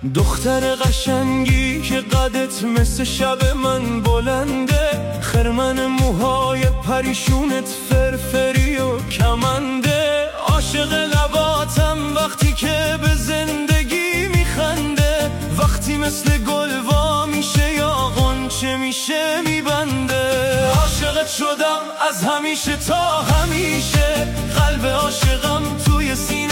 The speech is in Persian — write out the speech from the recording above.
دختر قشنگی که قدت مثل شب من بلنده، خرمن موهای پریشونت فرفری و کمنده. عاشق لباتم وقتی که به زندگی میخنده، وقتی مثل گل وا میشه یا غنچه میشه میبنده. عاشقت شدم از همیشه تا همیشه، قلب عاشقم توی سینه